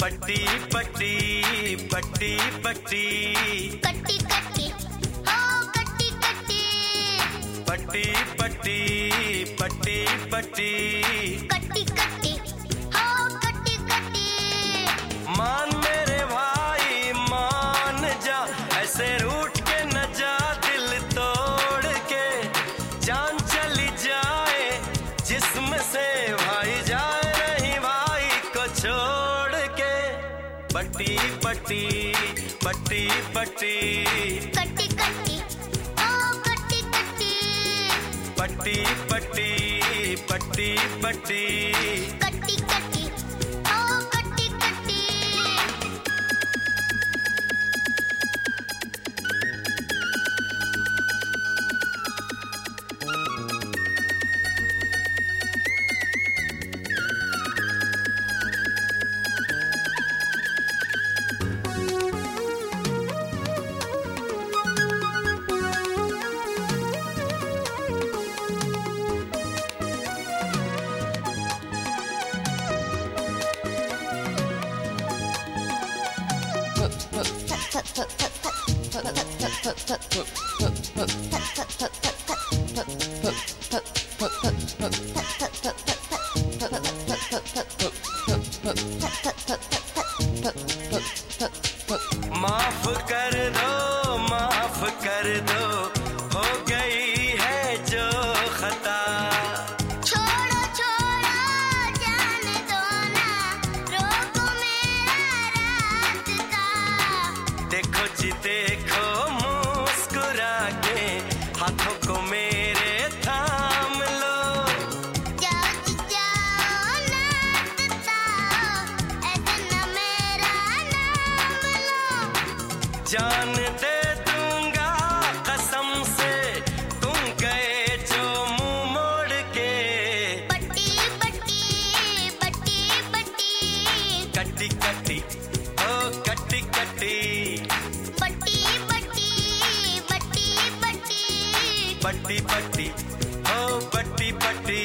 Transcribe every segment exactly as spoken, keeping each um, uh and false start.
पट्टी पट्टी पट्टी पट्टी कट्टी कट्टी हो कट्टी कट्टी पट्टी पट्टी पट्टी पट्टी कट्टी कट्टी हो कट्टी कट्टी। मान मेरे भाई मान जा, ऐसे रूठ के न जा दिल तोड़ के, जान चली जाए जिस्म से भाई जाए नहीं भाई को छोड़ के। पट्टी पट्टी पट्टी पट्टी कट्टी कट्टी हो कट्टी कट्टी पट्टी पट्टी पट्टी पट्टी कट्टी कट्टी हो कट्टी कट्टी। माफ कर दो माफ कर दो, हो गई है जो खता। छोड़ो छोड़ो जाने दो ना, रोको मेरा रास्ता। देखो जी देखो मुस्कुरा के, हाथों को मेरे थाम लो। जाओ जी जाओ नाचता, ऐसे न मेरा नाम लो। जान दे दूंगा कसम से, तुम गए जो मुंह मोड़ के। पट्टी पट्टी पट्टी पट्टी कट्टी कट्टी ओ कट्टी कट्टी पट्टी पट्टी पट्टी पट्टी पट्टी पट्टी ओ पट्टी पट्टी।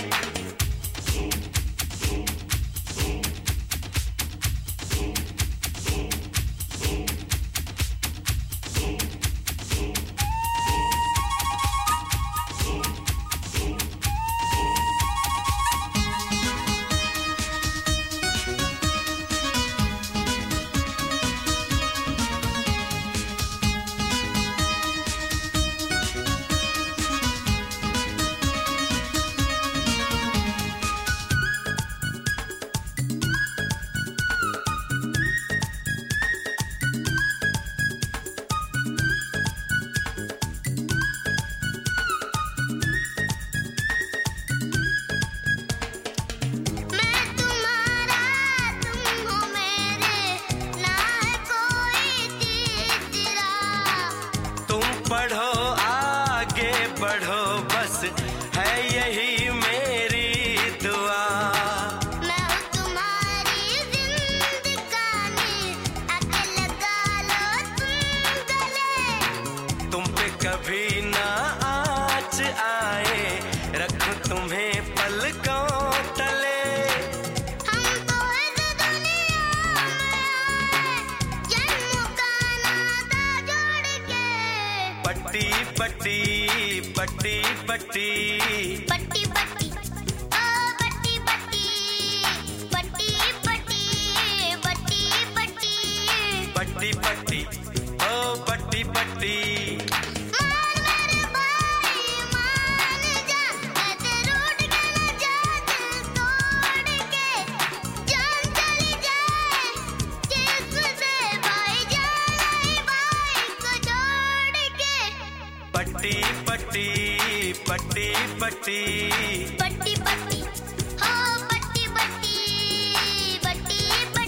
मैं तुम्हारा तुम हो मेरे, ना है कोई तीसरा। तुम पढ़ो आगे बढ़ो, बस है यही मेरी दुआ। मैं हूँ तुम्हारी जिंदगानी, आके लगा लो तुम गले। तुम पे कभी ना आँच आए, रखूं तुम्हें पलकों तले। हम तो इस दुनिया में आए, जन्म का नाता जोड़ के। पट्टी पट्टी पट्टी पट्टी पट्टी पट्टी ओ पट्टी पट्टी पट्टी पट्टी पट्टी पट्टी पट्टी पट्टी ओ पट्टी पट्टी। मान मेरे भाई मान जा, ऐसे रूठ के न जा दिल तोड़ के। जान चली जाए जिस्म से भाई जाए भाई को जोड़ के। पट्टी पट्टी पट्टी पट्टी पट्टी पट्टी हो पट्टी पट्टी पट्टी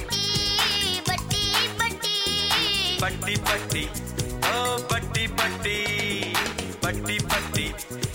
पट्टी पट्टी पट्टी पट्टी पट्टी ओ पट्टी पट्टी पट्टी पट्टी